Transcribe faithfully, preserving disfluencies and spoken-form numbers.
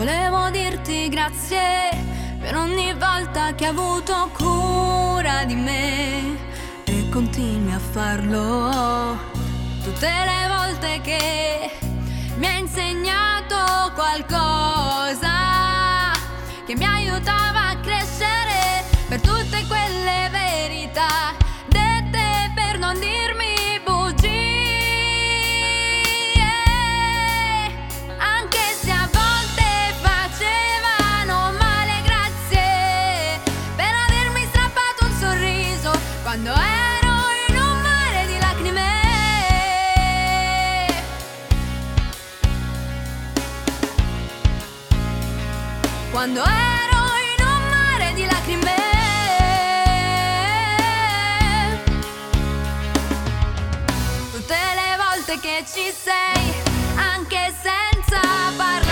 volevo dirti grazie per ogni volta che hai avuto cura di me e continui a farlo. Tutte le volte che mi hai insegnato qualcosa che mi aiutava a crescere, per tutte quelle verità dette per non dirmi bugie, anche se a volte facevano male. Grazie per avermi strappato un sorriso quando ero in un mare di lacrime, quando ero in un mare di lacrime. Tutte le volte che ci sei, anche senza parlare,